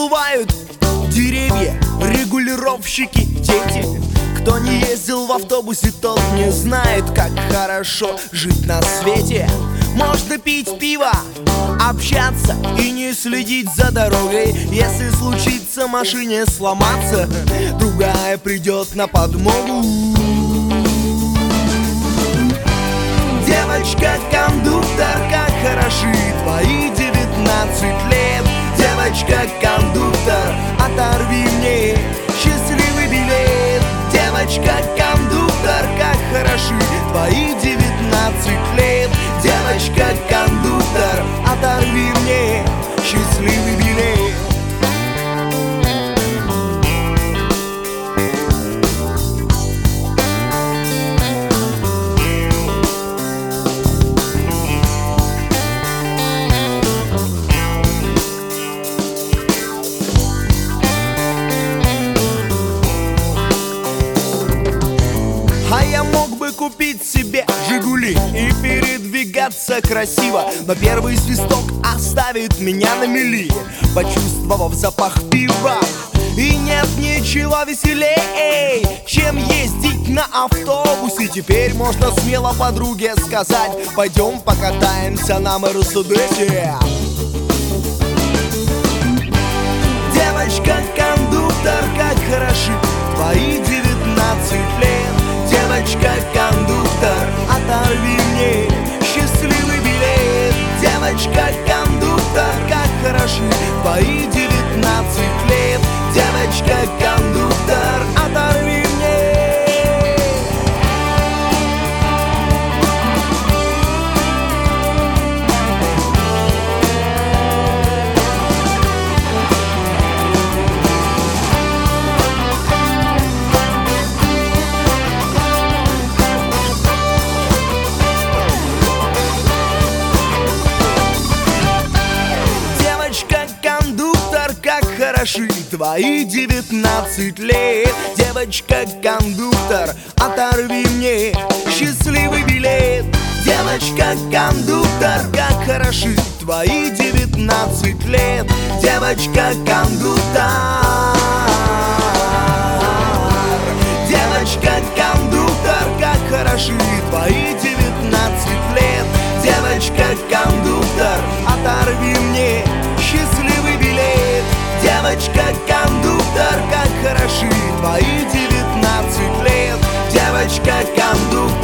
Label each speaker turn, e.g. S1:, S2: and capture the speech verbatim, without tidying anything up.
S1: бывают деревья, регулировщики, дети. Кто не ездил в автобусе, тот не знает, как хорошо жить на свете. Можно пить пиво, общаться и не следить за дорогой. Если случится машине сломаться, другая придет на подмогу. Девочка-кондуктор, как хороши твои девятнадцать лет. Девочка-кондуктор, оторви мне счастливый билет. Девочка-кондуктор, как хороши твои девятнадцать лет. Девочка-кондуктор, оторви мне счастливый билет. А я мог бы купить себе Жигули и передвигаться красиво, но первый свисток оставит меня на мели, почувствовав запах пива. И нет ничего веселей, чем ездить на автобусе. Теперь можно смело подруге сказать: пойдем покатаемся на Мерседесе. Девочка-кондуктор, как хороши твои девятнадцать лет. Девочка-кондуктор, оторви мне счастливый билет. Девочка-кондуктор, как хороши твои девятнадцать лет. Девочка-кондуктор, оторви мне. Девочка-кондуктор, как хороши твои девятнадцать лет. Девочка-кондуктор, оторви мне счастливый билет. Девочка-кондуктор, как хороши твои девятнадцать лет. Девочка-кондуктор, девочка-кондуктор, как хороши твои девятнадцать лет. Девочка-кондуктор, оторви мне счастливый билет. Девочка-кондуктор, как хороши твои девятнадцать лет. Девочка-кондуктор.